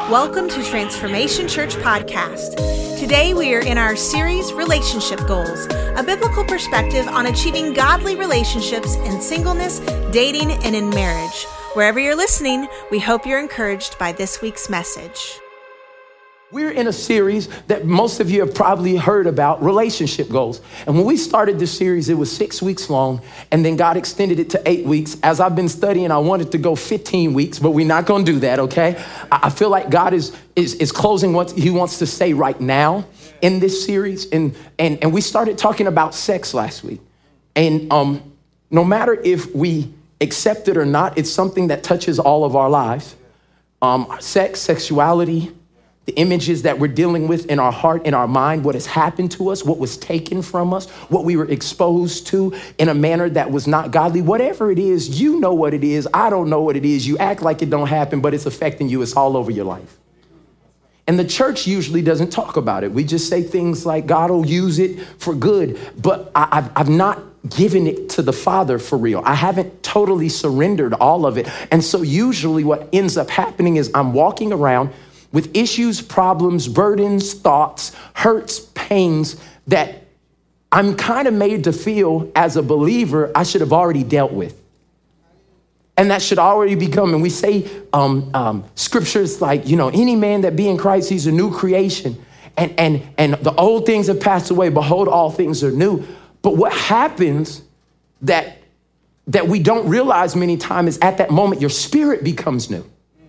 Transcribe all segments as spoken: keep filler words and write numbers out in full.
Welcome to Transformation Church Podcast. Today we are in our series, Relationship Goals, a biblical perspective on achieving godly relationships in singleness, dating, and in marriage. Wherever you're listening, we hope you're encouraged by this week's message. We're in a series that most of you have probably heard about, relationship goals. And when we started this series, it was six weeks long, and then God extended it to eight weeks. As I've been studying, I wanted to go fifteen weeks, but we're not going to do that, okay? I feel like God is is, is closing what he wants to say right now in this series. And, and, and we started talking about sex last week. And um, no matter if we accept it or not, it's something that touches all of our lives. Um, sex, sexuality, the images that we're dealing with in our heart, in our mind, what has happened to us, what was taken from us, what we were exposed to in a manner that was not godly. Whatever it is, you know what it is. I don't know what it is. You act like it don't happen, but it's affecting you. It's all over your life. And the church usually doesn't talk about it. We just say things like God will use it for good, but I, I've, I've not given it to the Father for real. I haven't totally surrendered all of it. And so usually what ends up happening is I'm walking around with issues, problems, burdens, thoughts, hurts, pains that I'm kind of made to feel as a believer I should have already dealt with. And that should already be coming. We say um, um, scriptures like, you know, any man that be in Christ, he's a new creation. And, and, and the old things have passed away. Behold, all things are new. But what happens that, that we don't realize many times is at that moment, your spirit becomes new.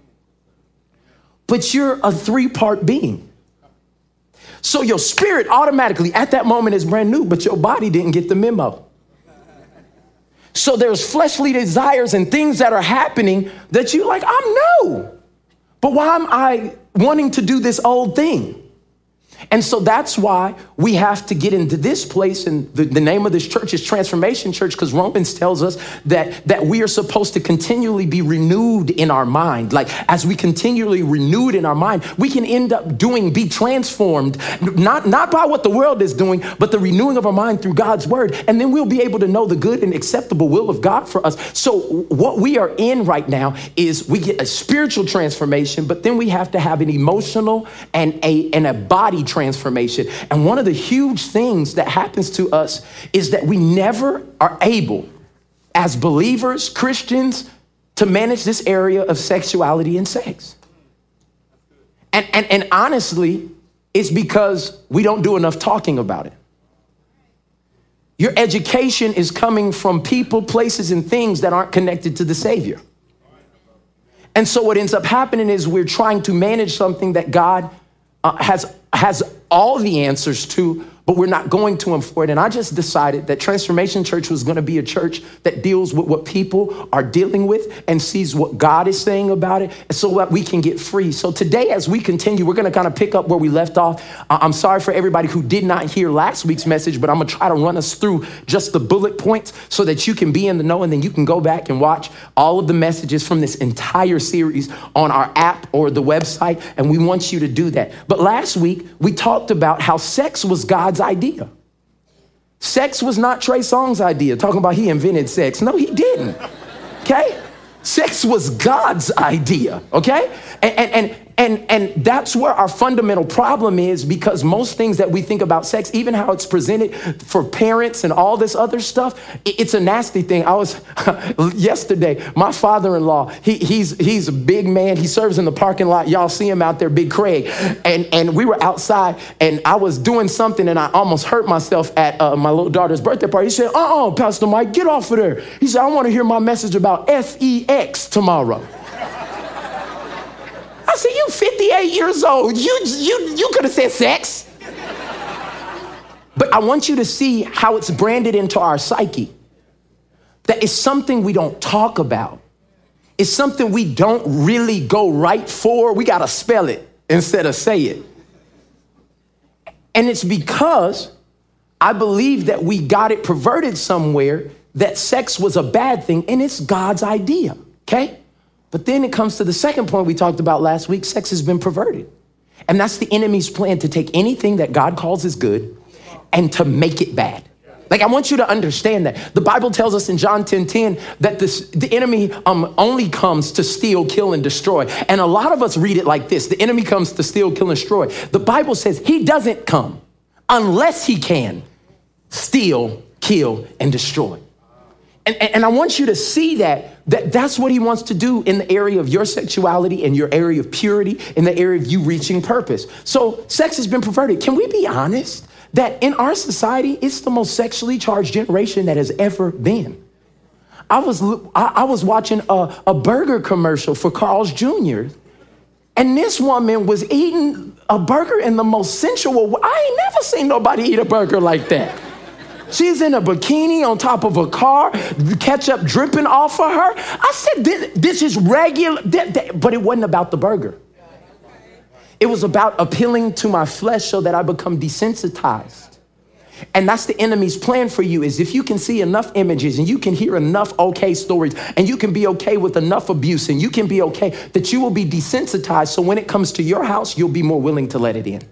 But you're a three-part being. So your spirit automatically at that moment is brand new, but your body didn't get the memo. So there's fleshly desires and things that are happening that you're like, I'm new. But why am I wanting to do this old thing? And so that's why we have to get into this place. And the, the name of this church is Transformation Church, because Romans tells us that, that we are supposed to continually be renewed in our mind. Like as we continually renewed in our mind, we can end up doing, be transformed, not, not by what the world is doing, but the renewing of our mind through God's word. And then we'll be able to know the good and acceptable will of God for us. So what we are in right now is we get a spiritual transformation, but then we have to have an emotional and a, and a body transformation. And one of the huge things that happens to us is that we never are able, as believers, Christians, to manage this area of sexuality and sex. And, and, and honestly, it's because we don't do enough talking about it. Your education is coming from people, places, and things that aren't connected to the Savior. And so what ends up happening is we're trying to manage something that God uh, has has all the answers to, but we're not going to him for it. And I just decided that Transformation Church was going to be a church that deals with what people are dealing with and sees what God is saying about it, so that we can get free. So today, as we continue, we're going to kind of pick up where we left off. Uh, I'm sorry for everybody who did not hear last week's message, but I'm going to try to run us through just the bullet points so that you can be in the know, and then you can go back and watch all of the messages from this entire series on our app or the website, and we want you to do that. But last week, we talked about how sex was God's idea. Sex was not Trey Songz's idea, talking about he invented sex. No, he didn't, okay? Sex was God's idea, okay? And, and, and, and, and that's where our fundamental problem is, because most things that we think about sex, even how it's presented for parents and all this other stuff, it's a nasty thing. I was, yesterday, my father-in-law, he, he's, he's a big man. He serves in the parking lot. Y'all see him out there, Big Craig. And, and we were outside, and I was doing something, and I almost hurt myself at uh, my little daughter's birthday party. He said, uh-uh, Pastor Mike, get off of there. He said, I want to hear my message about S E X tomorrow. I said, you fifty-eight years old. You, you, you could have said sex. But I want you to see how it's branded into our psyche. That is something we don't talk about. It's something we don't really go right for. We got to spell it instead of say it. And it's because I believe that we got it perverted somewhere, that sex was a bad thing, and it's God's idea, okay? But then it comes to the second point we talked about last week. Sex has been perverted. And that's the enemy's plan, to take anything that God calls is good and to make it bad. Like, I want you to understand that. The Bible tells us in John ten ten that this, the enemy um, only comes to steal, kill, and destroy. And a lot of us read it like this. The enemy comes to steal, kill, and destroy. The Bible says he doesn't come unless he can steal, kill, and destroy. And, and, and I want you to see that, that that's what he wants to do in the area of your sexuality, in your area of purity, in the area of you reaching purpose. So sex has been perverted. Can we be honest that in our society, it's the most sexually charged generation that has ever been? I was I, I was watching a, a burger commercial for Carl's Junior And this woman was eating a burger in the most sensual way. I ain't never seen nobody eat a burger like that. She's in a bikini on top of a car, ketchup dripping off of her. I said, this, this is regular, but it wasn't about the burger. It was about appealing to my flesh so that I become desensitized. And that's the enemy's plan for you, is if you can see enough images and you can hear enough okay stories and you can be okay with enough abuse and you can be okay, that you will be desensitized. So when it comes to your house, you'll be more willing to let it in.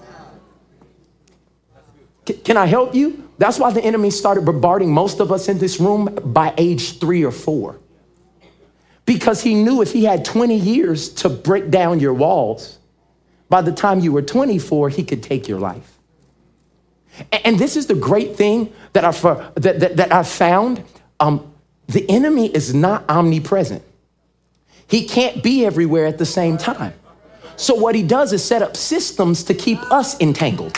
Can I help you? That's why the enemy started bombarding most of us in this room by age three or four. Because he knew if he had twenty years to break down your walls, by the time you were twenty-four, he could take your life. And this is the great thing that I, that, that, that I found. Um, the enemy is not omnipresent. He can't be everywhere at the same time. So what he does is set up systems to keep us entangled.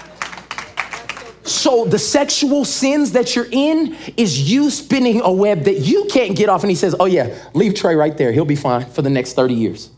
So the sexual sins that you're in is you spinning a web that you can't get off. And he says, oh yeah, leave Trey right there. He'll be fine for the next thirty years.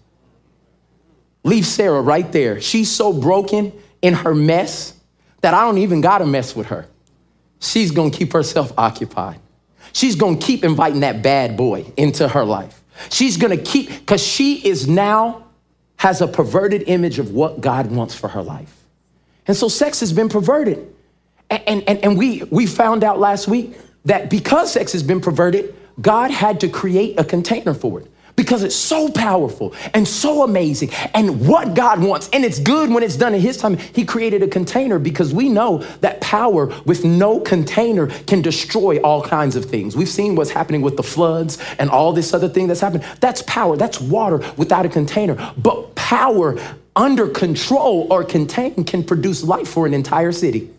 Leave Sarah right there. She's so broken in her mess that I don't even got to mess with her. She's going to keep herself occupied. She's going to keep inviting that bad boy into her life. She's going to keep, because she is now has a perverted image of what God wants for her life. And so sex has been perverted. And, and, and we, we found out last week that because sex has been perverted, God had to create a container for it because it's so powerful and so amazing and what God wants. And it's good when it's done in his time. He created a container because we know that power with no container can destroy all kinds of things. We've seen what's happening with the floods and all this other thing that's happening. That's power. That's water without a container. But power under control or contained can produce life for an entire city.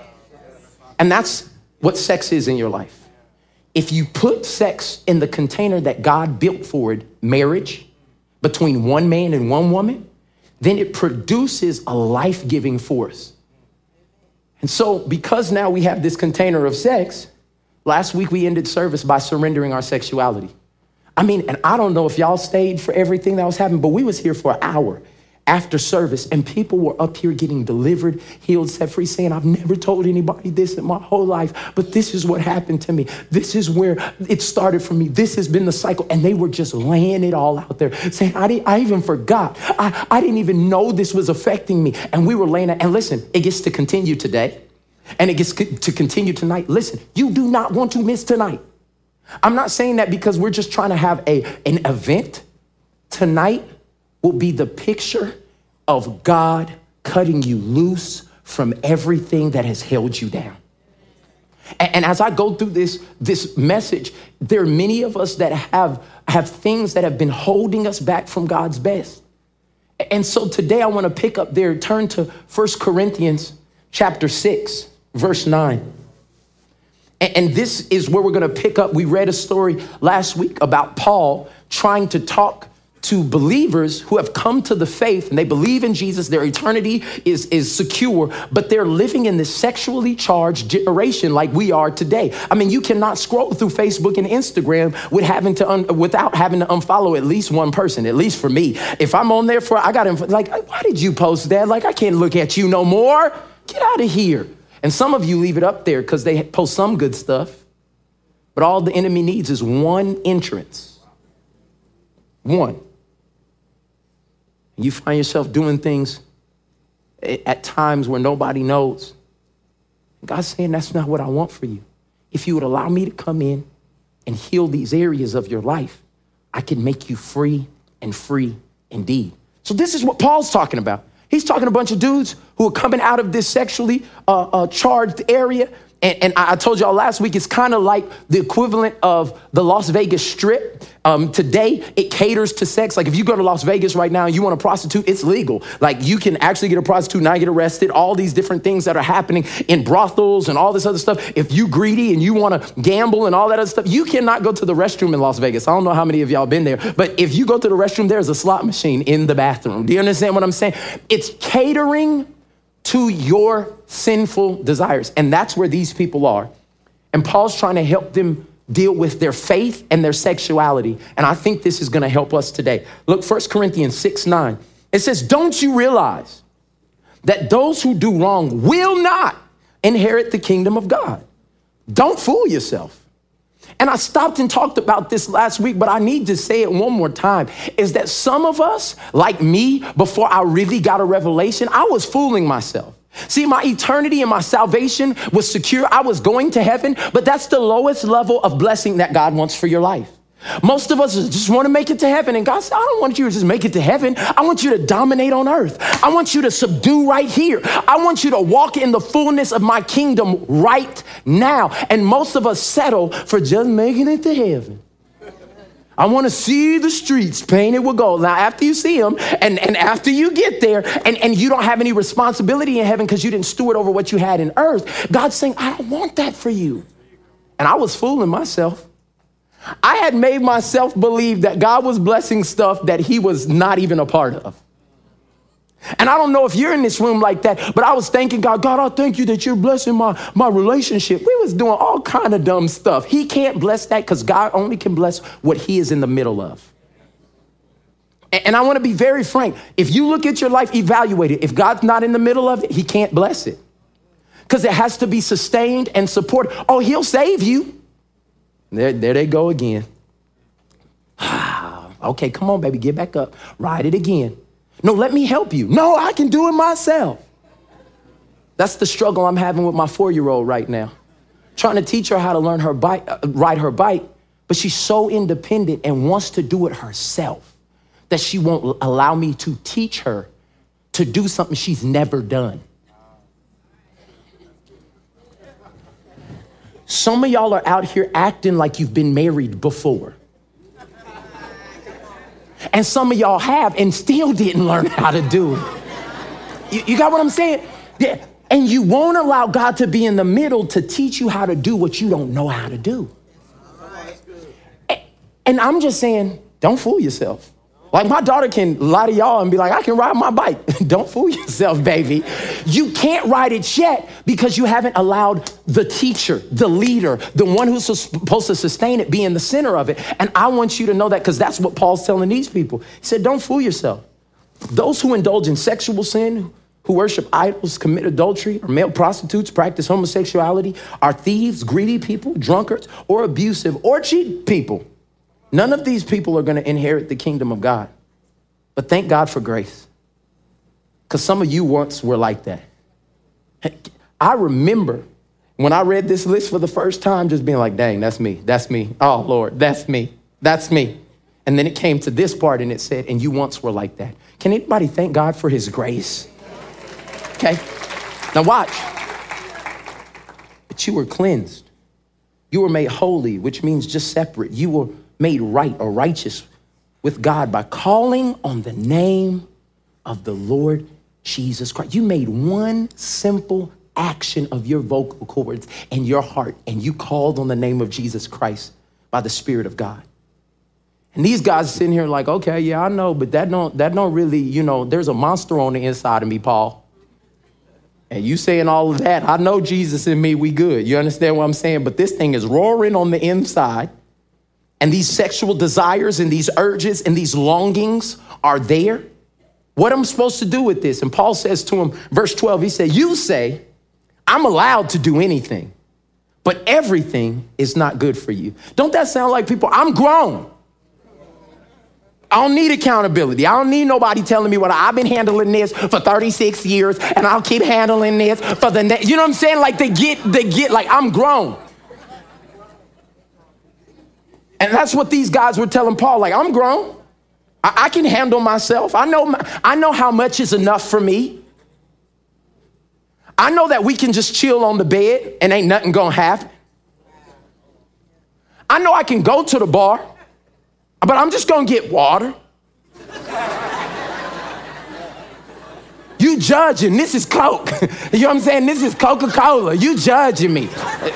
And that's what sex is in your life. If you put sex in the container that God built for it, marriage, between one man and one woman, then it produces a life-giving force. And so because now we have this container of sex, last week we ended service by surrendering our sexuality. I mean, and I don't know if y'all stayed for everything that was happening, but we was here for an hour after service, and people were up here getting delivered, healed, set free, saying, I've never told anybody this in my whole life, but this is what happened to me. This is where it started for me. This has been the cycle. And they were just laying it all out there, saying, I, didn't, I even forgot. I, I didn't even know this was affecting me. And we were laying it. And listen, it gets to continue today, and it gets to continue tonight. Listen, you do not want to miss tonight. I'm not saying that because we're just trying to have a, an event. Tonight will be the picture of God cutting you loose from everything that has held you down. And, and as I go through this, this message, there are many of us that have, have things that have been holding us back from God's best. And so today I want to pick up there, turn to First Corinthians chapter six, verse nine. And, and this is where we're going to pick up. We read a story last week about Paul trying to talk to believers who have come to the faith and they believe in Jesus. Their eternity is, is secure, but they're living in this sexually charged generation like we are today. I mean, you cannot scroll through Facebook and Instagram with having to un, without having to unfollow at least one person, at least for me. If I'm on there for, I got to, like, why did you post that? Like, I can't look at you no more. Get out of here. And some of you leave it up there because they post some good stuff, but all the enemy needs is one entrance. One. You find yourself doing things at times where nobody knows. God's saying, that's not what I want for you. If you would allow me to come in and heal these areas of your life, I can make you free and free indeed. So this is what Paul's talking about. He's talking to a bunch of dudes who are coming out of this sexually uh, uh, charged area, And, and I told y'all last week, it's kind of like the equivalent of the Las Vegas Strip. Um, today, it caters to sex. Like if you go to Las Vegas right now and you want a prostitute, it's legal. Like you can actually get a prostitute, not get arrested, all these different things that are happening in brothels and all this other stuff. If you greedy and you want to gamble and all that other stuff, you cannot go to the restroom in Las Vegas. I don't know how many of y'all been there, but if you go to the restroom, there's a slot machine in the bathroom. Do you understand what I'm saying? It's catering to your sinful desires. And that's where these people are. And Paul's trying to help them deal with their faith and their sexuality. And I think this is going to help us today. Look, First Corinthians six nine. It says, don't you realize that those who do wrong will not inherit the kingdom of God? Don't fool yourself. And I stopped and talked about this last week, but I need to say it one more time, is that some of us, like me, before I really got a revelation, I was fooling myself. See, my eternity and my salvation was secure. I was going to heaven, but that's the lowest level of blessing that God wants for your life. Most of us just want to make it to heaven. And God said, I don't want you to just make it to heaven. I want you to dominate on earth. I want you to subdue right here. I want you to walk in the fullness of my kingdom right now. And most of us settle for just making it to heaven. I want to see the streets painted with gold. Now, after you see them and, and after you get there and, and you don't have any responsibility in heaven because you didn't steward over what you had in earth, God's saying, I don't want that for you. And I was fooling myself. I had made myself believe that God was blessing stuff that he was not even a part of. And I don't know if you're in this room like that, but I was thanking God, God, I thank you that you're blessing my, my relationship. We was doing all kind of dumb stuff. He can't bless that because God only can bless what he is in the middle of. And, and I want to be very frank. If you look at your life, evaluate it. If God's not in the middle of it, he can't bless it because it has to be sustained and supported. Oh, he'll save you. There, there they go again. Okay, come on, baby, get back up. Ride it again. No, let me help you. No, I can do it myself. That's the struggle I'm having with my four-year-old right now. Trying to teach her how to learn her bike, uh, ride her bike, but she's so independent and wants to do it herself that she won't allow me to teach her to do something she's never done. Some of y'all are out here acting like you've been married before. And some of y'all have and still didn't learn how to do it. You, you got what I'm saying? Yeah. And you won't allow God to be in the middle to teach you how to do what you don't know how to do. And, and I'm just saying, don't fool yourself. Like my daughter can lie to y'all and be like, I can ride my bike. Don't fool yourself, baby. You can't ride it yet because you haven't allowed the teacher, the leader, the one who's supposed to sustain it, be in the center of it. And I want you to know that because that's what Paul's telling these people. He said, don't fool yourself. Those who indulge in sexual sin, who worship idols, commit adultery, or male prostitutes, practice homosexuality, are thieves, greedy people, drunkards, or abusive, or cheat people. None of these people are going to inherit the kingdom of God. But thank God for grace. Because some of you once were like that. I remember when I read this list for the first time, just being like, dang, that's me. That's me. Oh, Lord, that's me. That's me. And then it came to this part and it said, and you once were like that. Can anybody thank God for his grace? Okay. Now watch. But you were cleansed. You were made holy, which means just separate. You were made right or righteous with God by calling on the name of the Lord Jesus Christ. You made one simple action of your vocal cords and your heart, and you called on the name of Jesus Christ by the Spirit of God. And these guys sitting here like, okay, yeah, I know, but that don't, that don't really, you know, there's a monster on the inside of me, Paul. And you saying all of that, I know Jesus in me, we good. You understand what I'm saying? But this thing is roaring on the inside. And these sexual desires and these urges and these longings are there. What am I supposed to do with this? And Paul says to him, verse twelve, he said, you say, I'm allowed to do anything, but everything is not good for you. Don't that sound like people? I'm grown. I don't need accountability. I don't need nobody telling me what I've been handling this for thirty-six years and I'll keep handling this for the next. You know what I'm saying? Like they get, they get like I'm grown. And that's what these guys were telling Paul, like, I'm grown. I, I can handle myself. I know, my, I know how much is enough for me. I know that we can just chill on the bed and ain't nothing gonna happen. I know I can go to the bar, but I'm just gonna get water. You judging, this is Coke. You know what I'm saying? This is Coca-Cola. You judging me.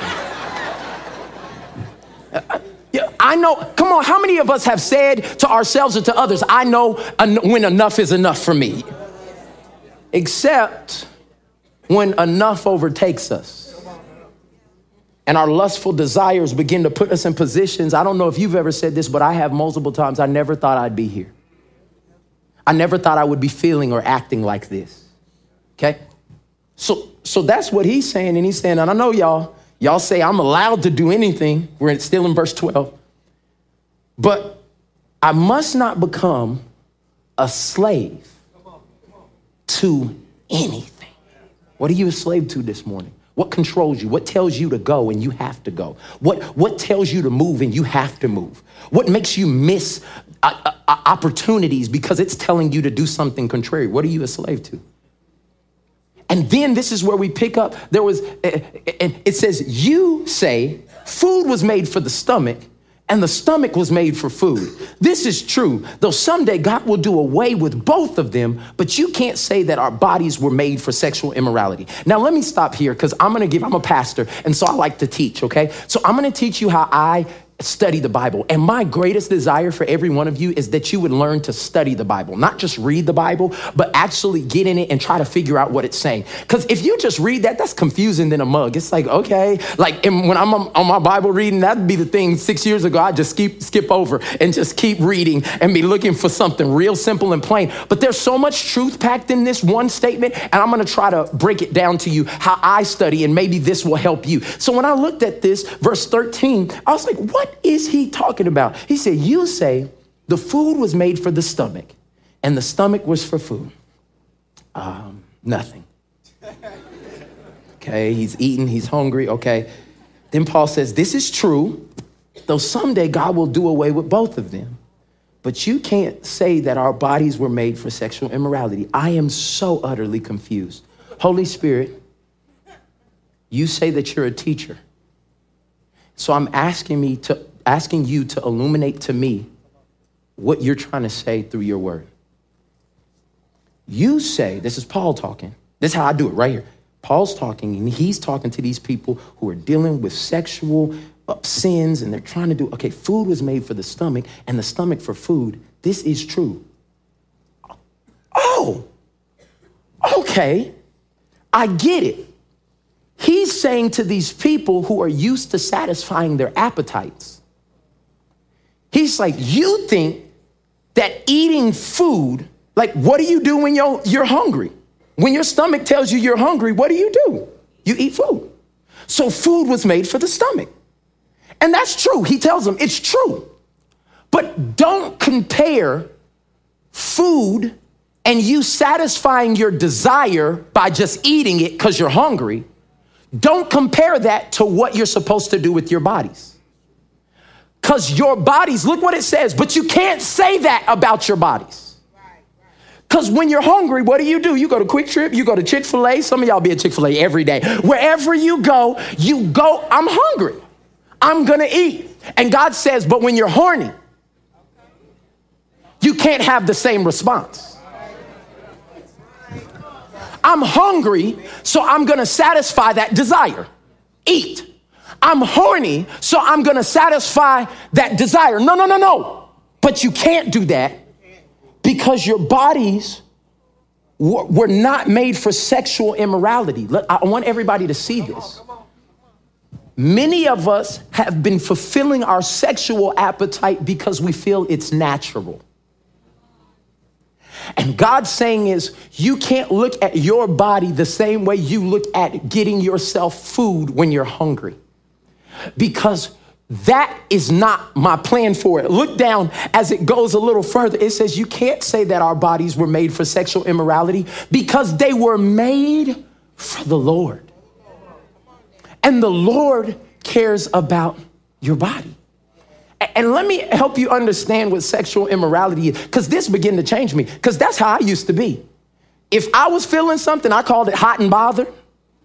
I know, come on, how many of us have said to ourselves or to others, I know when enough is enough for me? Except when enough overtakes us and our lustful desires begin to put us in positions. I don't know if you've ever said this, but I have multiple times. I never thought I'd be here. I never thought I would be feeling or acting like this. Okay? So, so that's what he's saying. And he's saying, and I know y'all, y'all say I'm allowed to do anything. We're still in verse twelve. But I must not become a slave to anything. What are you a slave to this morning? What controls you? What tells you to go and you have to go? What, what tells you to move and you have to move? What makes you miss uh, uh, opportunities because it's telling you to do something contrary? What are you a slave to? And then this is where we pick up. There was, uh, it says, you say food was made for the stomach and the stomach was made for food. This is true, though someday God will do away with both of them, but you can't say that our bodies were made for sexual immorality. Now, let me stop here because I'm going to give, I'm a pastor, and so I like to teach, okay? So I'm going to teach you how I study the Bible. And my greatest desire for every one of you is that you would learn to study the Bible, not just read the Bible, but actually get in it and try to figure out what it's saying. Because if you just read that, that's confusing than a mug. It's like, okay, like and when I'm on, on my Bible reading, that'd be the thing six years ago, I'd just skip, skip over and just keep reading and be looking for something real simple and plain. But there's so much truth packed in this one statement, and I'm going to try to break it down to you how I study, and maybe this will help you. So when I looked at this, verse thirteen, I was like, what is he talking about? He said, you say the food was made for the stomach and the stomach was for food. Um, nothing. Okay, he's eating, he's hungry, okay. Then Paul says, this is true, though someday God will do away with both of them. But you can't say that our bodies were made for sexual immorality. I am so utterly confused. Holy Spirit, you say that you're a teacher. So I'm asking me to asking you to illuminate to me what you're trying to say through your word. You say, this is Paul talking. This is how I do it right here. Paul's talking, and he's talking to these people who are dealing with sexual uh, sins, and they're trying to do, okay, food was made for the stomach and the stomach for food. This is true. Oh, okay, I get it. He's saying to these people who are used to satisfying their appetites, he's like, you think that eating food, like what do you do when you're, you're hungry? When your stomach tells you you're hungry, what do you do? You eat food. So food was made for the stomach. And that's true. He tells them it's true. But don't compare food and you satisfying your desire by just eating it because you're hungry. Don't compare that to what you're supposed to do with your bodies. Because your bodies, look what it says, but you can't say that about your bodies. Because when you're hungry, what do you do? You go to Quick Trip, you go to Chick-fil-A. Some of y'all be at Chick-fil-A every day. Wherever you go, you go, I'm hungry. I'm going to eat. And God says, but when you're horny, you can't have the same response. I'm hungry, so I'm going to satisfy that desire. Eat. I'm horny, so I'm going to satisfy that desire. No, no, no, no. But you can't do that because your bodies w- were not made for sexual immorality. Look, I want everybody to see this. Many of us have been fulfilling our sexual appetite because we feel it's natural. And God's saying is, you can't look at your body the same way you look at getting yourself food when you're hungry. Because that is not my plan for it. Look down as it goes a little further. It says you can't say that our bodies were made for sexual immorality because they were made for the Lord. And the Lord cares about your body. And let me help you understand what sexual immorality is, because this began to change me, because that's how I used to be. If I was feeling something, I called it hot and bothered.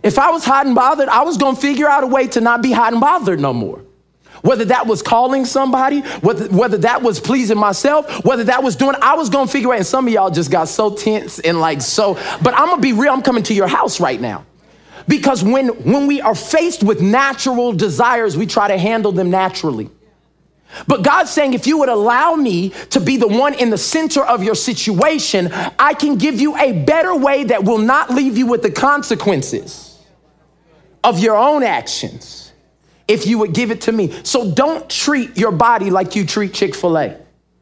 If I was hot and bothered, I was going to figure out a way to not be hot and bothered no more. Whether that was calling somebody, whether, whether that was pleasing myself, whether that was doing, I was going to figure out. And some of y'all just got so tense and like so, but I'm going to be real. I'm coming to your house right now. Because when, when we are faced with natural desires, we try to handle them naturally. But God's saying, if you would allow me to be the one in the center of your situation, I can give you a better way that will not leave you with the consequences of your own actions if you would give it to me. So don't treat your body like you treat Chick-fil-A.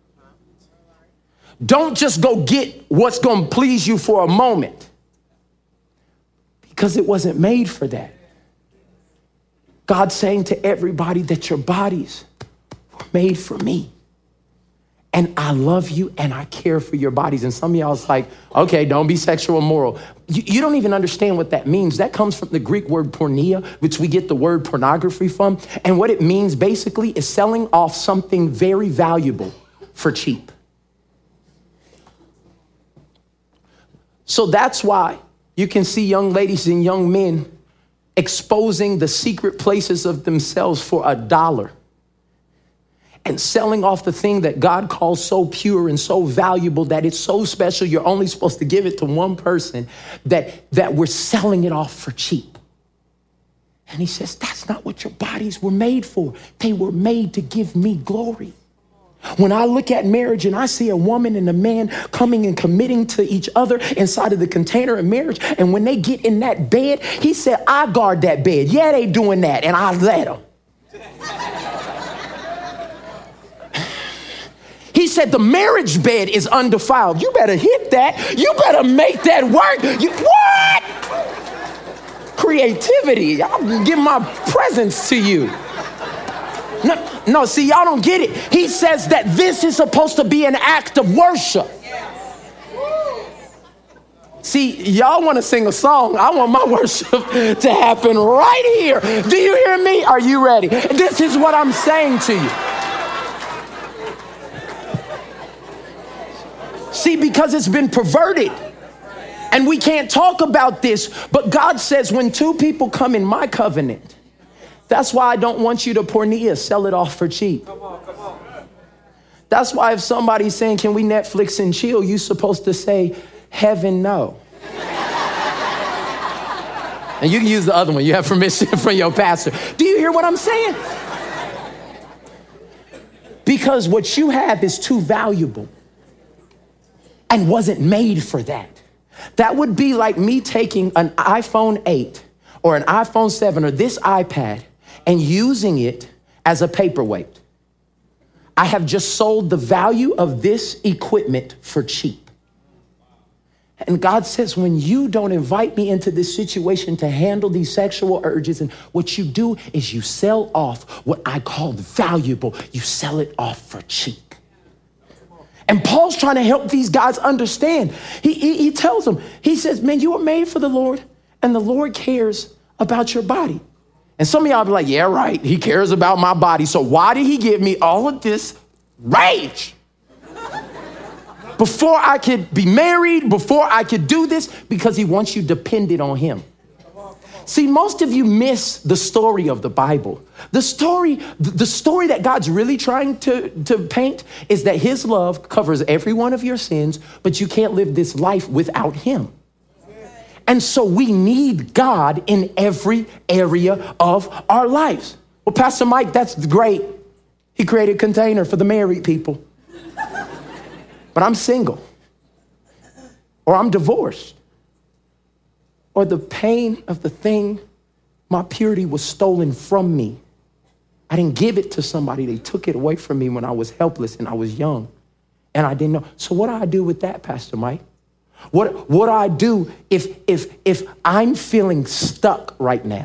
Don't just go get what's going to please you for a moment, because it wasn't made for that. God's saying to everybody that your bodies were made for me. And I love you and I care for your bodies. And some of y'all is like, okay, don't be sexual immoral. You, you don't even understand what that means. That comes from the Greek word porneia, which we get the word pornography from. And what it means basically is selling off something very valuable for cheap. So that's why you can see young ladies and young men exposing the secret places of themselves for a dollar. And selling off the thing that God calls so pure and so valuable that it's so special, you're only supposed to give it to one person, that, that we're selling it off for cheap. And he says, that's not what your bodies were made for. They were made to give me glory. When I look at marriage and I see a woman and a man coming and committing to each other inside of the container of marriage, and when they get in that bed, he said, I guard that bed. Yeah, they doing that, and I let them. He said the marriage bed is undefiled. You better hit that. You better make that work. You, what? Creativity. I'll give my presents to you. No, no, see, y'all don't get it. He says that this is supposed to be an act of worship. See, y'all want to sing a song. I want my worship to happen right here. Do you hear me? Are you ready? This is what I'm saying to you. See, because it's been perverted and we can't talk about this, but God says when two people come in my covenant, that's why I don't want you to porneia, sell it off for cheap. Come on, come on. That's why if somebody's saying, can we Netflix and chill, you're supposed to say, heaven no. And you can use the other one. You have permission from your pastor. Do you hear what I'm saying? Because what you have is too valuable and wasn't made for that. That would be like me taking an iPhone eight or an iPhone seven or this iPad and using it as a paperweight. I have just sold the value of this equipment for cheap. And God says, when you don't invite me into this situation to handle these sexual urges, and what you do is you sell off what I call valuable, you sell it off for cheap. And Paul's trying to help these guys understand. He, he, he tells them, he says, man, you were made for the Lord, and the Lord cares about your body. And some of y'all be like, yeah, right. He cares about my body. So why did he give me all of this rage? Before I could be married, before I could do this, because he wants you dependent on him. See, most of you miss the story of the Bible. The story, the story that God's really trying to, to paint is that his love covers every one of your sins, but you can't live this life without him. And so we need God in every area of our lives. Well, Pastor Mike, that's great. He created a container for the married people. But I'm single, or I'm divorced, or the pain of the thing, my purity was stolen from me. I didn't give it to somebody. They took it away from me when I was helpless and I was young and I didn't know. So what do I do with that, Pastor Mike? What, what do I do if, if, if I'm feeling stuck right now?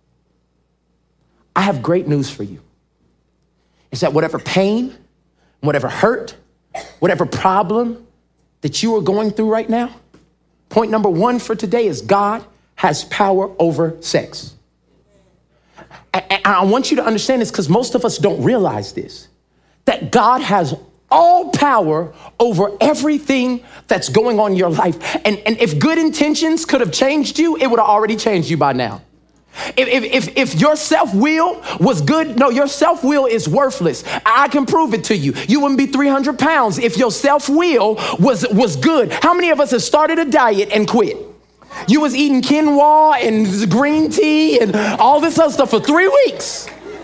I have great news for you. Is that whatever pain, whatever hurt, whatever problem that you are going through right now, point number one for today is God has power over sex. And I want you to understand this because most of us don't realize this, that God has all power over everything that's going on in your life. And, and if good intentions could have changed you, it would have already changed you by now. If, if, if, if your self-will was good, no, your self-will is worthless. I can prove it to you. You wouldn't be three hundred pounds if your self-will was, was good. How many of us have started a diet and quit? You was eating quinoa and green tea and all this other stuff for three weeks.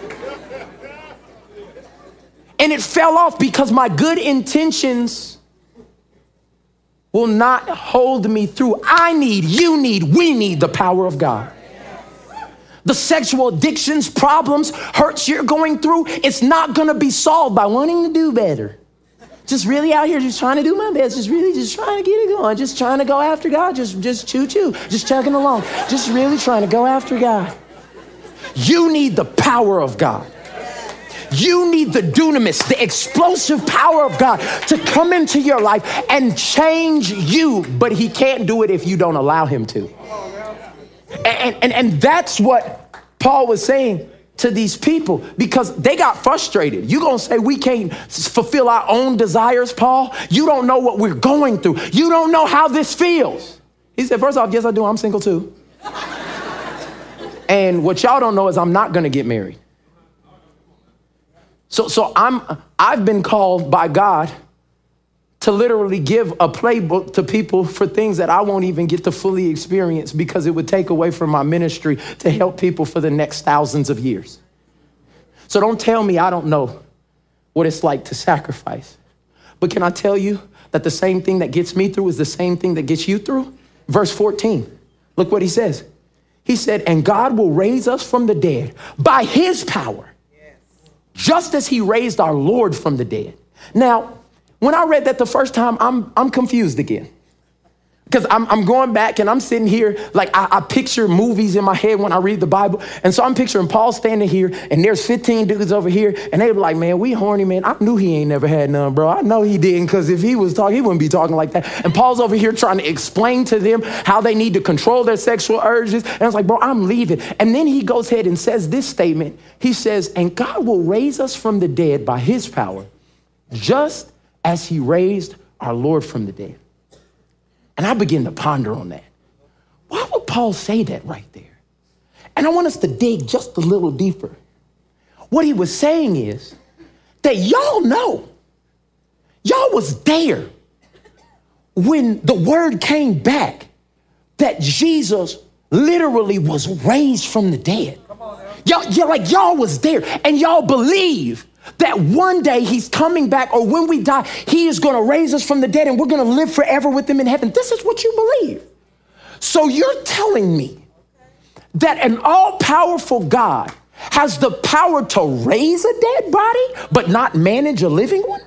And it fell off because my good intentions will not hold me through. I need, you need, we need the power of God. The sexual addictions, problems, hurts you're going through, it's not going to be solved by wanting to do better. Just really out here just trying to do my best, just really just trying to get it going, just trying to go after God, just, just choo-choo, just chugging along, just really trying to go after God. You need the power of God. You need the dunamis, the explosive power of God to come into your life and change you, but he can't do it if you don't allow him to. And, and, and that's what Paul was saying to these people, because they got frustrated. You're going to say we can't fulfill our own desires, Paul? You don't know what we're going through. You don't know how this feels. He said, first off, yes, I do. I'm single too. And what y'all don't know is I'm not going to get married. So, so I'm, I've been called by God to literally give a playbook to people for things that I won't even get to fully experience because it would take away from my ministry to help people for the next thousands of years. So don't tell me I don't know what it's like to sacrifice. But can I tell you that the same thing that gets me through is the same thing that gets you through? Verse fourteen, look what he says. He said, and God will raise us from the dead by his power, just as he raised our Lord from the dead. Now, when I read that the first time, I'm I'm confused again. Because I'm, I'm going back and I'm sitting here, like I, I picture movies in my head when I read the Bible. And so I'm picturing Paul standing here and there's fifteen dudes over here. And they were like, man, we horny, man. I knew he ain't never had none, bro. I know he didn't, because if he was talking, he wouldn't be talking like that. And Paul's over here trying to explain to them how they need to control their sexual urges. And I was like, bro, I'm leaving. And then he goes ahead and says this statement. He says, and God will raise us from the dead by his power, just as he raised our Lord from the dead. And I begin to ponder on that. Why would Paul say that right there? And I want us to dig just a little deeper. What he was saying is that y'all know, y'all was there when the word came back that Jesus literally was raised from the dead. Y'all, y'all, like y'all was there and y'all believe that one day he's coming back, or when we die, he is going to raise us from the dead and we're going to live forever with him in heaven. This is what you believe. So you're telling me that an all-powerful God has the power to raise a dead body, but not manage a living one?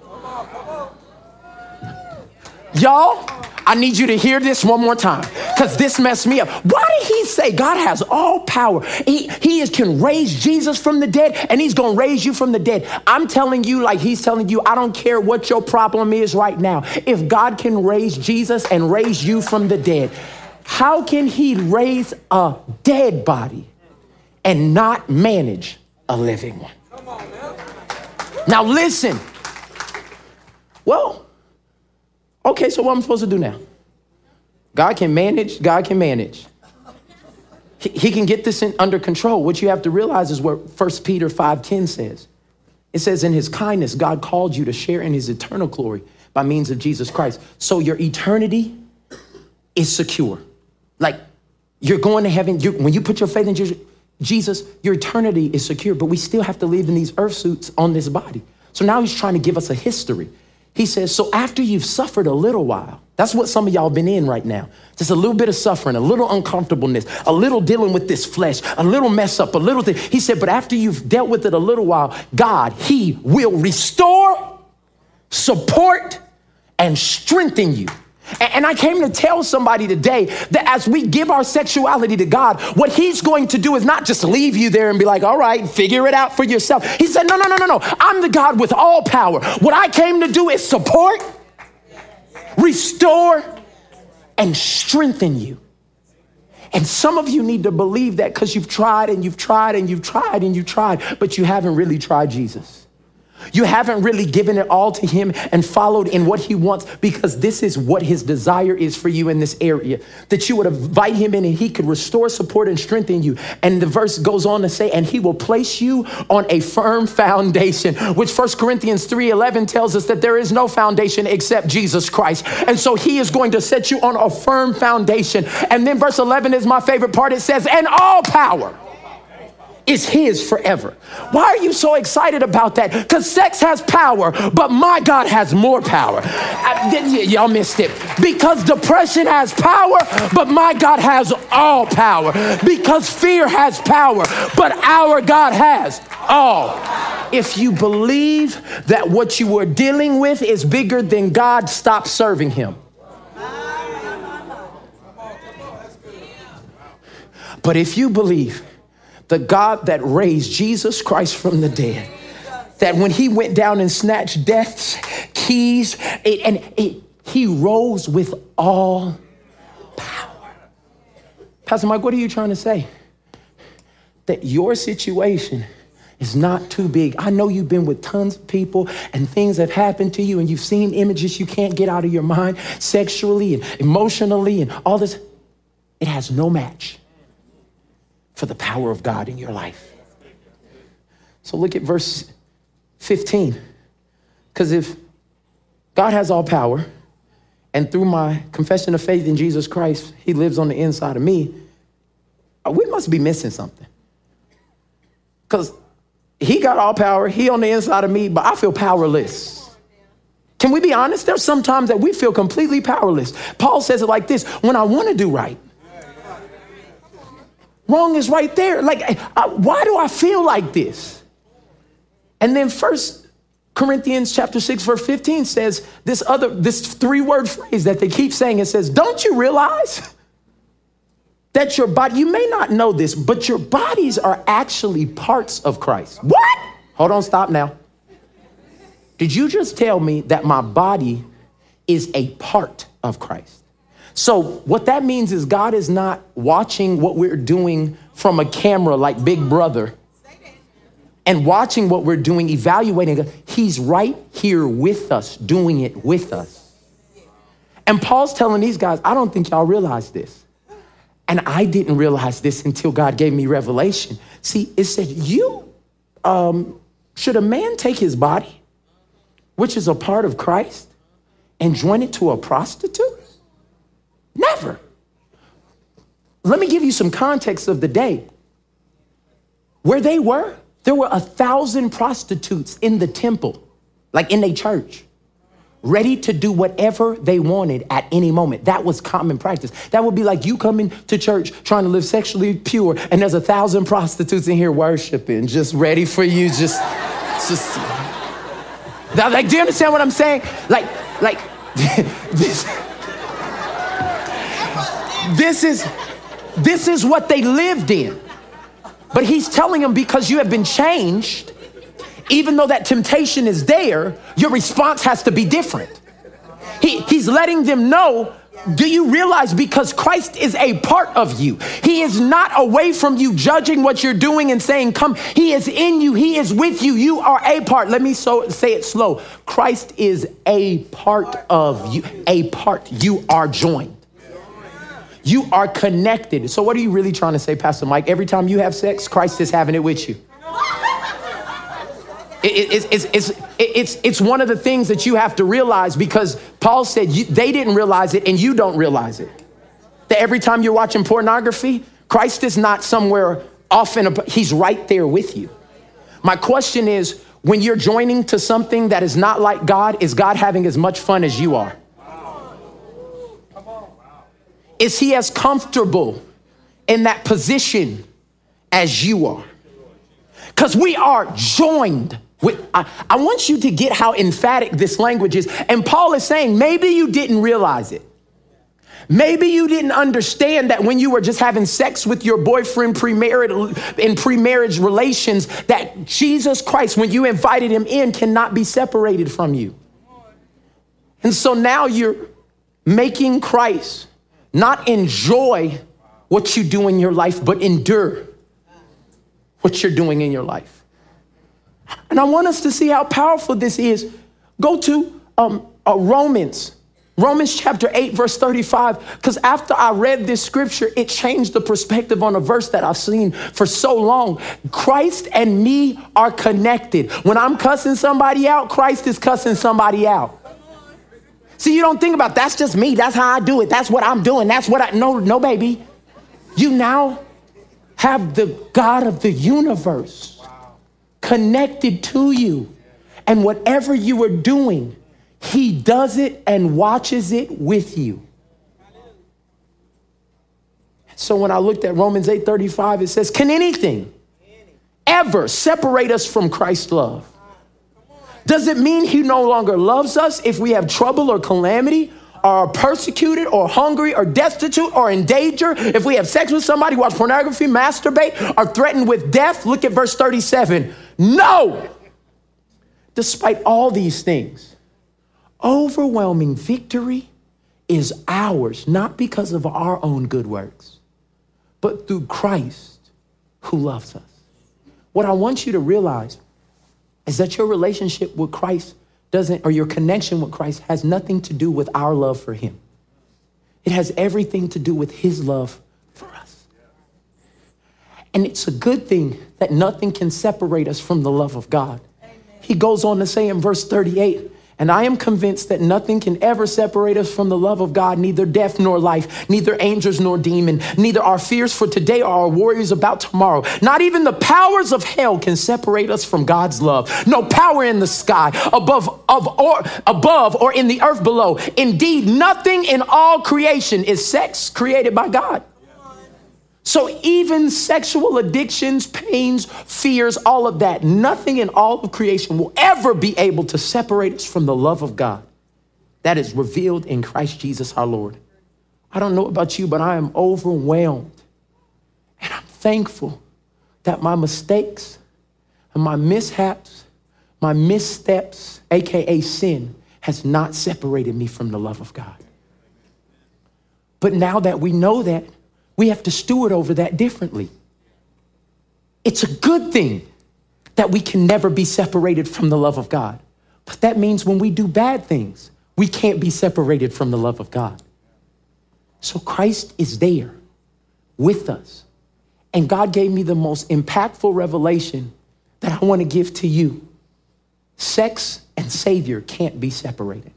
Y'all, I need you to hear this one more time, because this messed me up. Why did he say God has all power? He, he is, can raise Jesus from the dead, and he's going to raise you from the dead. I'm telling you, like he's telling you, I don't care what your problem is right now. If God can raise Jesus and raise you from the dead, how can he raise a dead body and not manage a living one? Come on, man. Now listen. Well, okay, so what am I supposed to do now? God can manage, God can manage. He, he can get this in, under control. What you have to realize is what First Peter five ten says. It says, in his kindness, God called you to share in his eternal glory by means of Jesus Christ. So your eternity is secure. Like you're going to heaven. You're, when you put your faith in Jesus, your eternity is secure, but we still have to live in these earth suits on this body. So now he's trying to give us a history. He says, so after you've suffered a little while, that's what some of y'all been in right now. Just a little bit of suffering, a little uncomfortableness, a little dealing with this flesh, a little mess up, a little thing. He said, but after you've dealt with it a little while, God, he will restore, support, and strengthen you. And I came to tell somebody today that as we give our sexuality to God, what he's going to do is not just leave you there and be like, all right, figure it out for yourself. He said, no, no, no, no, no. I'm the God with all power. What I came to do is support, restore, and strengthen you. And some of you need to believe that because you've tried and you've tried and you've tried and you've tried, but you haven't really tried Jesus. You haven't really given it all to him and followed in what he wants, because this is what his desire is for you in this area, that you would invite him in and he could restore, support, and strengthen you. And the verse goes on to say, and he will place you on a firm foundation, which First Corinthians three eleven tells us that there is no foundation except Jesus Christ. And so he is going to set you on a firm foundation. And then verse eleven is my favorite part. It says, and all power is his forever. Why are you so excited about that? Because sex has power, but my God has more power. I, y- y'all missed it. Because depression has power, but my God has all power. Because fear has power, but our God has all. If you believe that what you are dealing with is bigger than God, stop serving him. But if you believe the God that raised Jesus Christ from the dead, that when he went down and snatched death's keys, it, and it, he rose with all power. Pastor Mike, what are you trying to say? That your situation is not too big. I know you've been with tons of people and things have happened to you and you've seen images you can't get out of your mind sexually and emotionally and all this. It has no match for the power of God in your life. So look at verse fifteen. Because if God has all power, and through my confession of faith in Jesus Christ, he lives on the inside of me, we must be missing something. Because he got all power, he on the inside of me, but I feel powerless. Can we be honest? There's sometimes that we feel completely powerless. Paul says it like this: when I want to do right, wrong is right there. Like, I, why do I feel like this? And then First Corinthians chapter six, verse fifteen says this other, this three word phrase that they keep saying. It says, don't you realize that your body, you may not know this, but your bodies are actually parts of Christ. What? Hold on, stop now. Did you just tell me that my body is a part of Christ? So what that means is God is not watching what we're doing from a camera like Big Brother and watching what we're doing, evaluating it. He's right here with us, doing it with us. And Paul's telling these guys, I don't think y'all realize this. And I didn't realize this until God gave me revelation. See, it said, you, um, should a man take his body, which is a part of Christ, and join it to a prostitute? Never. Let me give you some context of the day. Where they were, there were a thousand prostitutes in the temple, like in a church, ready to do whatever they wanted at any moment. That was common practice. That would be like you coming to church trying to live sexually pure, and there's a thousand prostitutes in here worshiping, just ready for you. Just, just. Like, do you understand what I'm saying? Like, like this. This is, this is what they lived in. But he's telling them, because you have been changed, even though that temptation is there, your response has to be different. He, he's letting them know, do you realize, because Christ is a part of you. He is not away from you, judging what you're doing and saying, come. He is in you. He is with you. You are a part. Let me so, say it slow. Christ is a part of you. A part. You are joined. You are connected. So what are you really trying to say, Pastor Mike? Every time you have sex, Christ is having it with you. It, it, it's, it's, it's, it's, it's one of the things that you have to realize, because Paul said you, they didn't realize it and you don't realize it. That every time you're watching pornography, Christ is not somewhere off in a, he's right there with you. My question is, when you're joining to something that is not like God, is God having as much fun as you are? Is he as comfortable in that position as you are? Because we are joined with, I, I want you to get how emphatic this language is. And Paul is saying, maybe you didn't realize it. Maybe you didn't understand that when you were just having sex with your boyfriend premarital in pre-marriage relations, that Jesus Christ, when you invited him in, cannot be separated from you. And so now you're making Christ not enjoy what you do in your life, but endure what you're doing in your life. And I want us to see how powerful this is. Go to um, uh, Romans. Romans chapter eight, verse thirty-five, because after I read this scripture, it changed the perspective on a verse that I've seen for so long. Christ and me are connected. When I'm cussing somebody out, Christ is cussing somebody out. See, you don't think about, that's just me. That's how I do it. That's what I'm doing. That's what I, no, no, baby. You now have the God of the universe connected to you. And whatever you are doing, he does it and watches it with you. So when I looked at Romans eight thirty-five, it says, can anything ever separate us from Christ's love? Does it mean he no longer loves us if we have trouble or calamity, or are persecuted or hungry or destitute or in danger? If we have sex with somebody, watch pornography, masturbate, are threatened with death? Look at verse thirty-seven. No! Despite all these things, overwhelming victory is ours, not because of our own good works, but through Christ who loves us. What I want you to realize is that your relationship with Christ doesn't, or your connection with Christ has nothing to do with our love for him. It has everything to do with his love for us. And it's a good thing that nothing can separate us from the love of God. He goes on to say in verse thirty-eight, and I am convinced that nothing can ever separate us from the love of God, neither death nor life, neither angels nor demon, neither our fears for today or our worries about tomorrow. Not even the powers of hell can separate us from God's love. No power in the sky, above, of, or, above or in the earth below. Indeed, nothing in all creation is sex created by God. So even sexual addictions, pains, fears, all of that, nothing in all of creation will ever be able to separate us from the love of God that is revealed in Christ Jesus our Lord. I don't know about you, but I am overwhelmed. And I'm thankful that my mistakes and my mishaps, my missteps, A K A sin, has not separated me from the love of God. But now that we know that, we have to steward over that differently. It's a good thing that we can never be separated from the love of God. But that means when we do bad things, we can't be separated from the love of God. So Christ is there with us. And God gave me the most impactful revelation that I want to give to you. Sex and Savior can't be separated.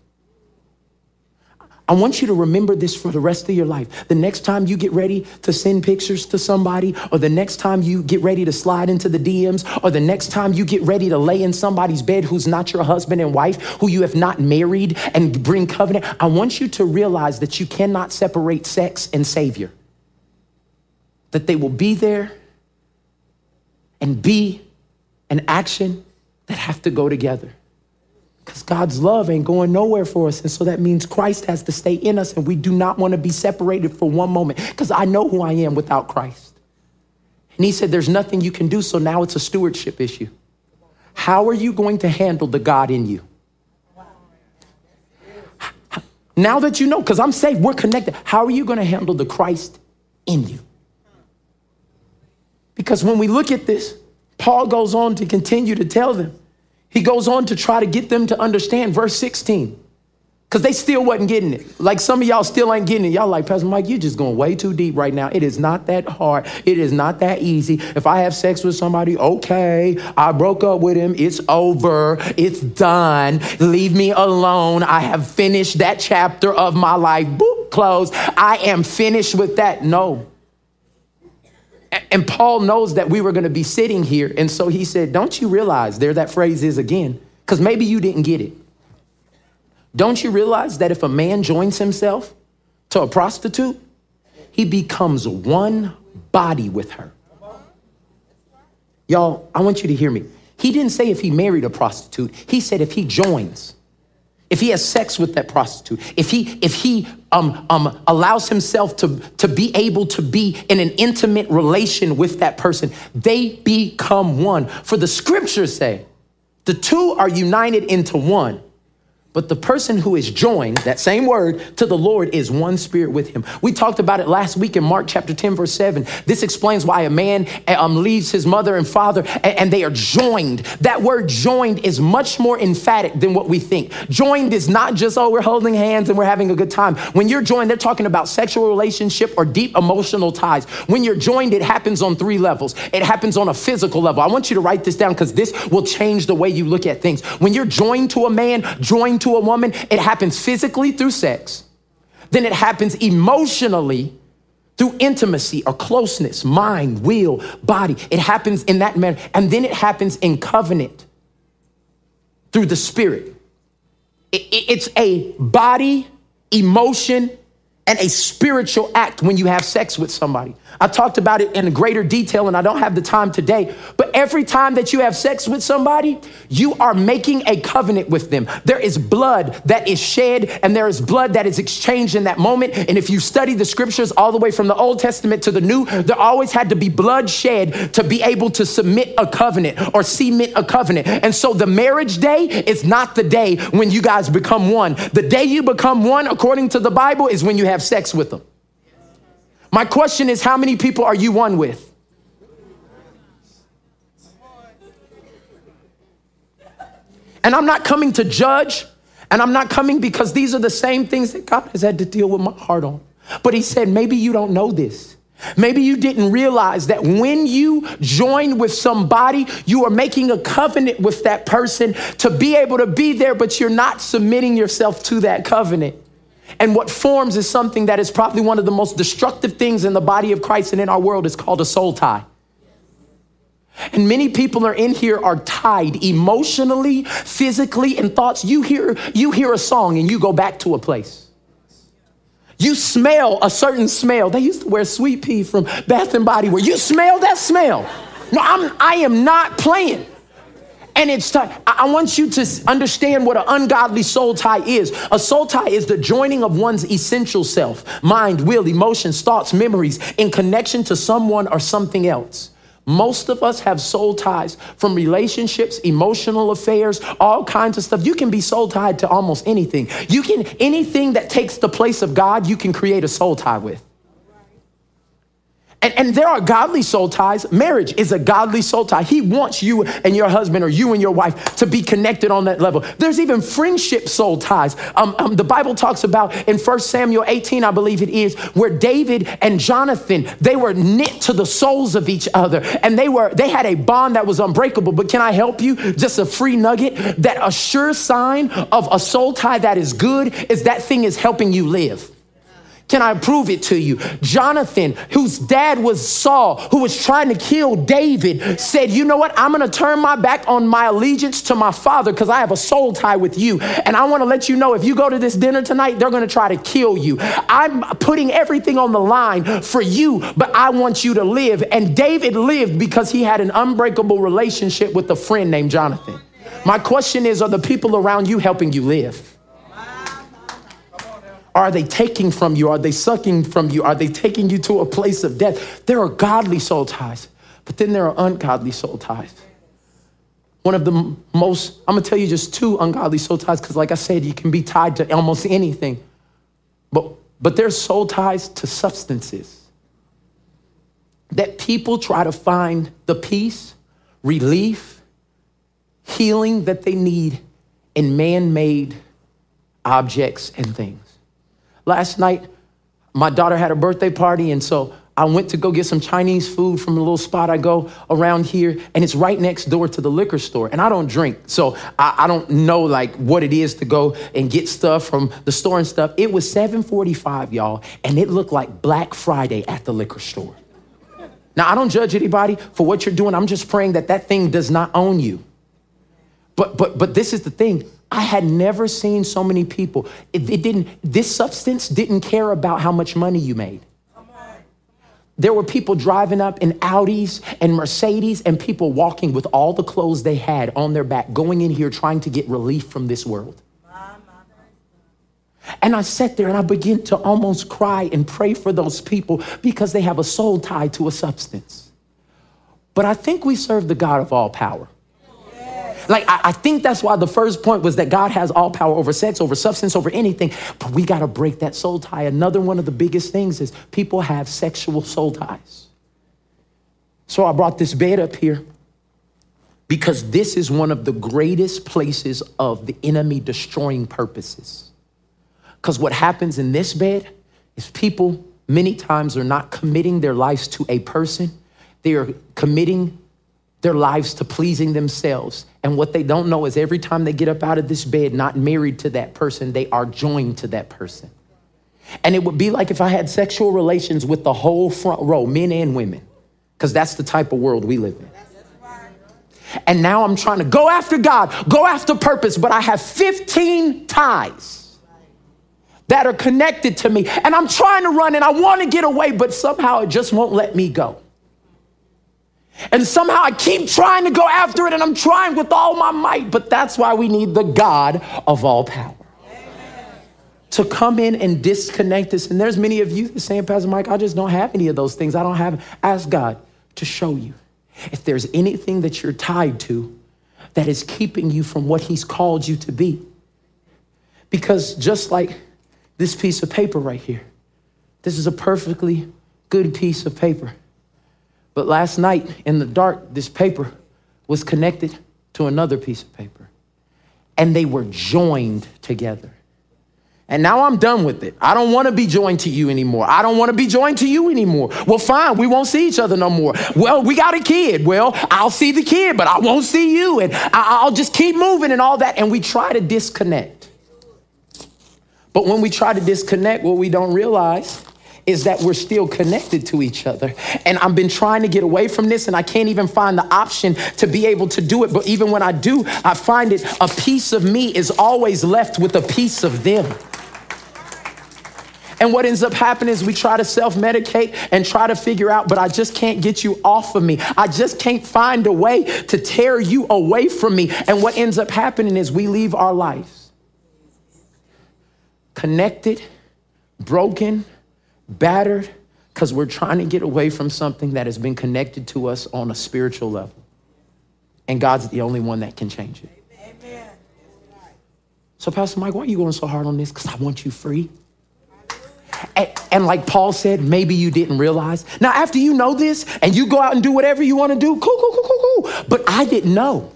I want you to remember this for the rest of your life. The next time you get ready to send pictures to somebody, or the next time you get ready to slide into the D Ms, or the next time you get ready to lay in somebody's bed who's not your husband and wife, who you have not married and bring covenant, I want you to realize that you cannot separate sex and Savior. That they will be there and be an action that have to go together. Because God's love ain't going nowhere for us. And so that means Christ has to stay in us, and we do not want to be separated for one moment, because I know who I am without Christ. And he said, there's nothing you can do. So now it's a stewardship issue. How are you going to handle the God in you? Now that you know, because I'm saved, we're connected. How are you going to handle the Christ in you? Because when we look at this, Paul goes on to continue to tell them. He goes on to try to get them to understand verse sixteen, because they still wasn't getting it. Like some of y'all still ain't getting it. Y'all like, Pastor Mike, you're just going way too deep right now. It is not that hard. It is not that easy. If I have sex with somebody, okay, I broke up with him. It's over. It's done. Leave me alone. I have finished that chapter of my life. Boop, closed. I am finished with that. No. And Paul knows that we were going to be sitting here. And so he said, don't you realize, there that phrase is again, because maybe you didn't get it. Don't you realize that if a man joins himself to a prostitute, he becomes one body with her? Y'all, I want you to hear me. He didn't say if he married a prostitute. He said if he joins, if he has sex with that prostitute, if he if he um, um, allows himself to, to be able to be in an intimate relation with that person, they become one. For the scriptures say, the two are united into one. But the person who is joined, that same word, to the Lord is one spirit with him. We talked about it last week in Mark chapter ten, verse seven. This explains why a man um, leaves his mother and father and, and they are joined. That word joined is much more emphatic than what we think. Joined is not just, oh, we're holding hands and we're having a good time. When you're joined, they're talking about sexual relationship or deep emotional ties. When you're joined, it happens on three levels. It happens on a physical level. I want you to write this down because this will change the way you look at things. When you're joined to a man, joined to a woman, it happens physically through sex. Then it happens emotionally through intimacy or closeness, mind, will, body. It happens in that manner. And then it happens in covenant through the spirit. It, it, it's a body, emotion, and a spiritual act when you have sex with somebody. I talked about it in greater detail and I don't have the time today, but every time that you have sex with somebody, you are making a covenant with them. There is blood that is shed and there is blood that is exchanged in that moment. And if you study the scriptures all the way from the Old Testament to the New, there always had to be blood shed to be able to submit a covenant or cement a covenant. And so the marriage day is not the day when you guys become one. The day you become one, according to the Bible, is when you have sex with them. My question is, how many people are you one with? And I'm not coming to judge, and I'm not coming because these are the same things that God has had to deal with my heart on. But he said, maybe you don't know this. Maybe you didn't realize that when you join with somebody, you are making a covenant with that person to be able to be there, but you're not submitting yourself to that covenant. And what forms is something that is probably one of the most destructive things in the body of Christ and in our world is called a soul tie. And many people are in here are tied emotionally, physically, and thoughts. You hear, you hear a song and you go back to a place. You smell a certain smell. They used to wear Sweet Pea from Bath and Body Works. You smell that smell. No, I'm, I am not playing. And it's time. I want you to understand what an ungodly soul tie is. A soul tie is the joining of one's essential self, mind, will, emotions, thoughts, memories in connection to someone or something else. Most of us have soul ties from relationships, emotional affairs, all kinds of stuff. You can be soul tied to almost anything. You can, anything that takes the place of God, you can create a soul tie with. And, and there are godly soul ties. Marriage is a godly soul tie. He wants you and your husband or you and your wife to be connected on that level. There's even friendship soul ties. Um, um, the Bible talks about in First Samuel eighteen, I believe it is, where David and Jonathan, they were knit to the souls of each other. And they were they had a bond that was unbreakable. But can I help you? Just a free nugget. That a sure sign of a soul tie that is good is that thing is helping you live. Can I prove it to you? Jonathan, whose dad was Saul, who was trying to kill David, said, you know what? I'm going to turn my back on my allegiance to my father because I have a soul tie with you. And I want to let you know, if you go to this dinner tonight, they're going to try to kill you. I'm putting everything on the line for you, but I want you to live. And David lived because he had an unbreakable relationship with a friend named Jonathan. My question is, are the people around you helping you live? Are they taking from you? Are they sucking from you? Are they taking you to a place of death? There are godly soul ties, but then there are ungodly soul ties. One of the most, I'm going to tell you just two ungodly soul ties, because like I said, you can be tied to almost anything. But, but there's soul ties to substances that people try to find the peace, relief, healing that they need in man-made objects and things. Last night, my daughter had a birthday party, and so I went to go get some Chinese food from a little spot I go around here, and it's right next door to the liquor store. And I don't drink, so I, I don't know like what it is to go and get stuff from the store and stuff. It was seven forty-five, y'all, and it looked like Black Friday at the liquor store. Now, I don't judge anybody for what you're doing. I'm just praying that that thing does not own you. But but but this is the thing. I had never seen so many people. It, it didn't, this substance didn't care about how much money you made. There were people driving up in Audis and Mercedes and people walking with all the clothes they had on their back, going in here trying to get relief from this world. And I sat there and I began to almost cry and pray for those people because they have a soul tied to a substance. But I think we serve the God of all power. Like, I, I think that's why the first point was that God has all power over sex, over substance, over anything. But we got to break that soul tie. Another one of the biggest things is people have sexual soul ties. So I brought this bed up here because this is one of the greatest places of the enemy destroying purposes. Because what happens in this bed is people many times are not committing their lives to a person. They are committing their lives to pleasing themselves. And what they don't know is every time they get up out of this bed, not married to that person, they are joined to that person. And it would be like if I had sexual relations with the whole front row, men and women, because that's the type of world we live in. And now I'm trying to go after God, go after purpose, but I have fifteen ties that are connected to me. And I'm trying to run and I want to get away, but somehow it just won't let me go. And somehow I keep trying to go after it and I'm trying with all my might, but that's why we need the God of all power. Amen. To come in and disconnect us. And there's many of you that saying, Pastor Mike, I just don't have any of those things. I don't have, ask God to show you. If there's anything that you're tied to that is keeping you from what he's called you to be. Because just like this piece of paper right here, this is a perfectly good piece of paper. But last night in the dark, this paper was connected to another piece of paper and they were joined together. And now I'm done with it. I don't want to be joined to you anymore. I don't want to be joined to you anymore. Well, fine. We won't see each other no more. Well, we got a kid. Well, I'll see the kid, but I won't see you. And I'll just keep moving and all that. And we try to disconnect. But when we try to disconnect, what we don't realize is that we're still connected to each other. And I've been trying to get away from this and I can't even find the option to be able to do it. But even when I do, I find it a piece of me is always left with a piece of them. And what ends up happening is we try to self-medicate and try to figure out, but I just can't get you off of me. I just can't find a way to tear you away from me. And what ends up happening is we leave our lives connected, broken, battered, because we're trying to get away from something that has been connected to us on a spiritual level. And God's the only one that can change it. Amen. So Pastor Mike, why are you going so hard on this? Because I want you free. And, and like Paul said, maybe you didn't realize. Now, after you know this and you go out and do whatever you want to do, cool, cool, cool, cool, cool. But I didn't know.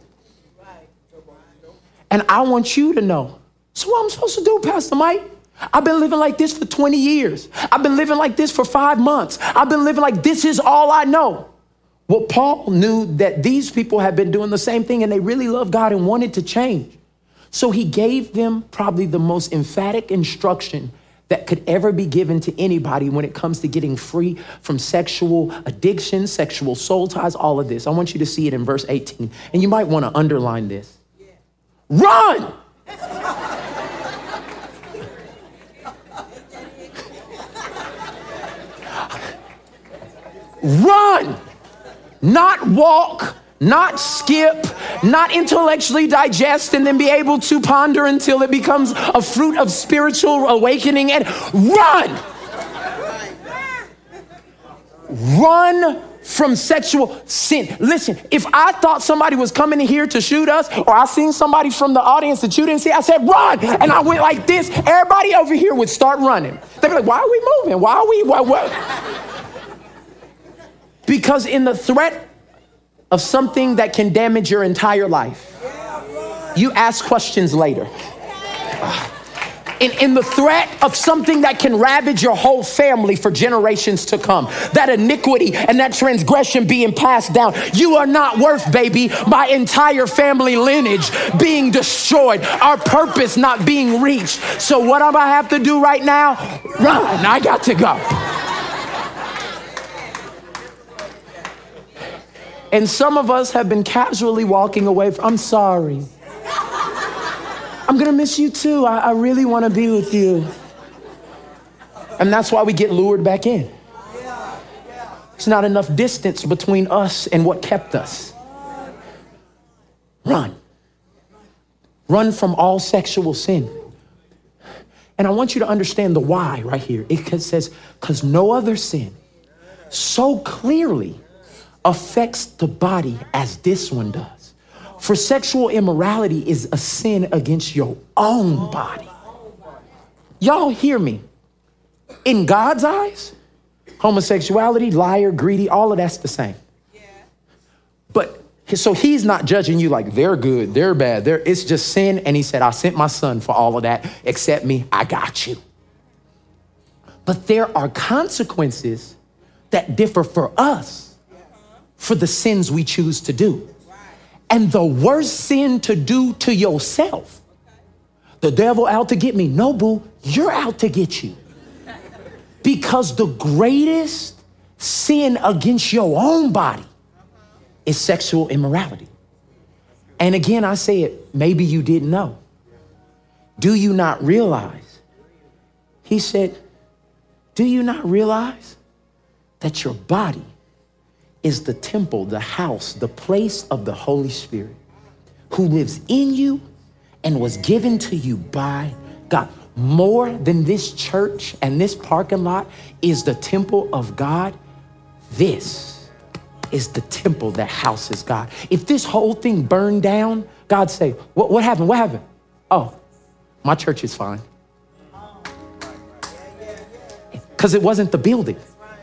And I want you to know. So what I'm supposed to do, Pastor Mike? I've been living like this for twenty years. I've been living like this for five months. I've been living like this is all I know. Well, Paul knew that these people had been doing the same thing and they really loved God and wanted to change. So he gave them probably the most emphatic instruction that could ever be given to anybody when it comes to getting free from sexual addiction, sexual soul ties, all of this. I want you to see it in verse eighteen. And you might want to underline this. Yeah. Run! Run, not walk, not skip, not intellectually digest and then be able to ponder until it becomes a fruit of spiritual awakening, and run. Run from sexual sin. Listen, if I thought somebody was coming in here to shoot us, or I seen somebody from the audience that you didn't see, I said, run. And I went like this, everybody over here would start running. They'd be like, why are we moving? Why are we, what, what? Because in the threat of something that can damage your entire life, you ask questions later. In, in the threat of something that can ravage your whole family for generations to come, that iniquity and that transgression being passed down, you are not worth, baby, my entire family lineage being destroyed, our purpose not being reached. So what am I have to do right now? Run, I got to go. And some of us have been casually walking away from, I'm sorry. I'm going to miss you too. I, I really want to be with you. And that's why we get lured back in. There's not enough distance between us and what kept us. Run. Run from all sexual sin. And I want you to understand the why right here. It says, because no other sin so clearly affects the body as this one does. For sexual immorality is a sin against your own body. Y'all hear me? In God's eyes, homosexuality, liar, greedy, all of that's the same. But so he's not judging you like they're good, they're bad. They're, it's just sin. And he said, I sent my son for all of that. Accept me. I got you. But there are consequences that differ for us for the sins we choose to do. And the worst sin to do to yourself, the devil out to get me. No, boo, you're out to get you. Because the greatest sin against your own body is sexual immorality. And again, I say it, maybe you didn't know. Do you not realize? He said, do you not realize that your body is the temple, the house, the place of the Holy Spirit who lives in you and was given to you by God? More than this church and this parking lot is the temple of God. This is the temple that houses God. If this whole thing burned down, God say, what, what happened? What happened? Oh, my church is fine. Because it wasn't the building.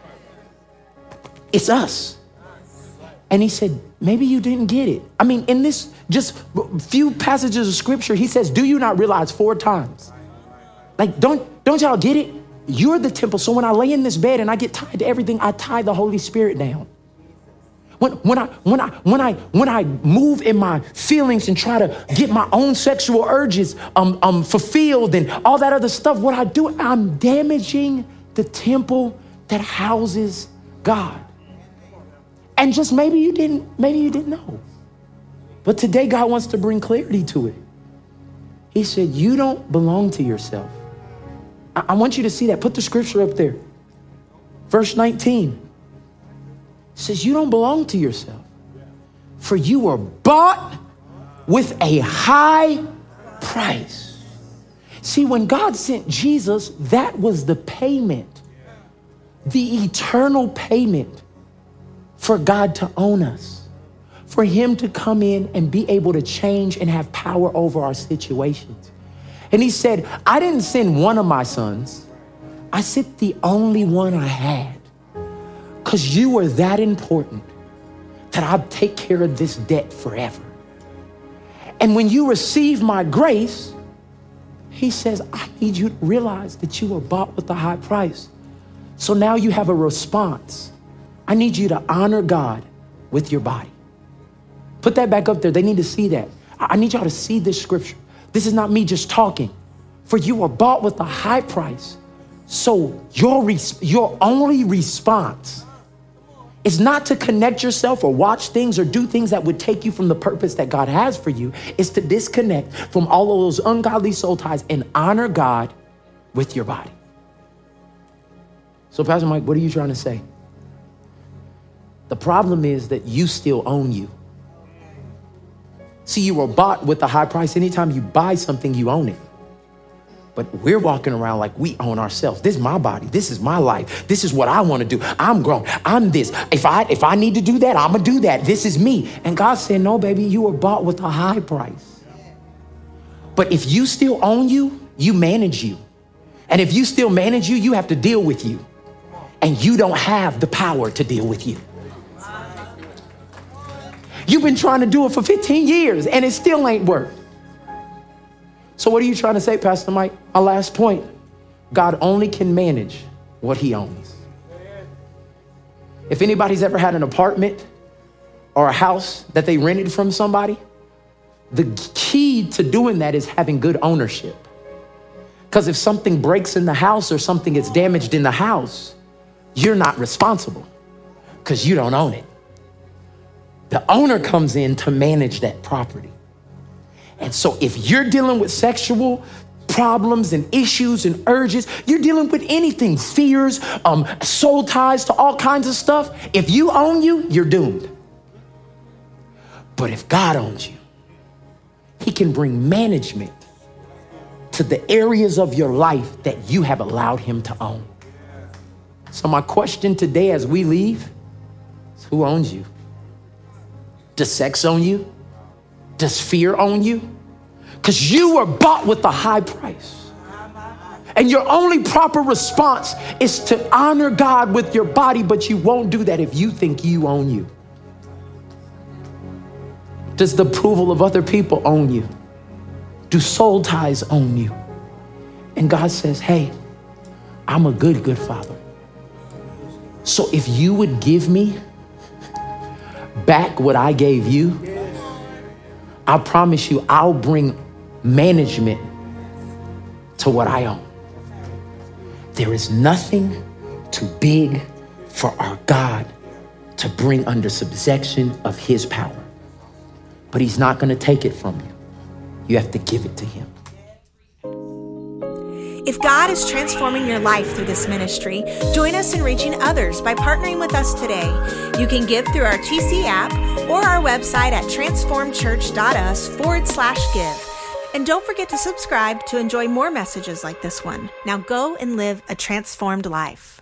It's us. And he said, maybe you didn't get it. I mean, in this just few passages of scripture, he says, do you not realize four times? Like, don't, don't y'all get it? You're the temple. So when I lay in this bed and I get tied to everything, I tie the Holy Spirit down. When, when I, when I, when I, when I move in my feelings and try to get my own sexual urges um, um, fulfilled and all that other stuff, what I do, I'm damaging the temple that houses God. And just maybe you didn't, maybe you didn't know. But today God wants to bring clarity to it. He said, you don't belong to yourself. I, I want you to see that. Put the scripture up there. Verse nineteen. It says, you don't belong to yourself. For you were bought with a high price. See, when God sent Jesus, that was the payment, the eternal payment for God to own us, for him to come in and be able to change and have power over our situations. And he said, I didn't send one of my sons. I sent the only one I had, because you were that important that I'll take care of this debt forever. And when you receive my grace, he says, I need you to realize that you were bought with a high price. So now you have a response. I need you to honor God with your body. Put that back up there. They need to see that. I need y'all to see this scripture. This is not me just talking. For you were bought with a high price. So your, res- your only response is not to connect yourself or watch things or do things that would take you from the purpose that God has for you. It's to disconnect from all of those ungodly soul ties and honor God with your body. So Pastor Mike, what are you trying to say? The problem is that you still own you. See, you were bought with a high price. Anytime you buy something, you own it. But we're walking around like we own ourselves. This is my body. This is my life. This is what I want to do. I'm grown. I'm this. If I if I need to do that, I'm going to do that. This is me. And God said, no, baby, you were bought with a high price. But if you still own you, you manage you. And if you still manage you, you have to deal with you. And you don't have the power to deal with you. You've been trying to do it for fifteen years and it still ain't worked. So what are you trying to say, Pastor Mike? Our last point, God only can manage what he owns. If anybody's ever had an apartment or a house that they rented from somebody, the key to doing that is having good ownership. Because if something breaks in the house or something gets damaged in the house, you're not responsible because you don't own it. The owner comes in to manage that property. And so if you're dealing with sexual problems and issues and urges, you're dealing with anything, fears, um, soul ties to all kinds of stuff. If you own you, you're doomed. But if God owns you, he can bring management to the areas of your life that you have allowed him to own. So my question today as we leave is, who owns you? Does sex own you? Does fear own you? Because you were bought with a high price. And your only proper response is to honor God with your body, but you won't do that if you think you own you. Does the approval of other people own you? Do soul ties own you? And God says, hey, I'm a good, good father. So if you would give me back what I gave you, I promise you I'll bring management to what I own. There is nothing too big for our God to bring under subjection of his power. But he's not going to take it from you. You have to give it to him. If God is transforming your life through this ministry, join us in reaching others by partnering with us today. You can give through our T C app or our website at transformchurch.us forward slash give. And don't forget to subscribe to enjoy more messages like this one. Now go and live a transformed life.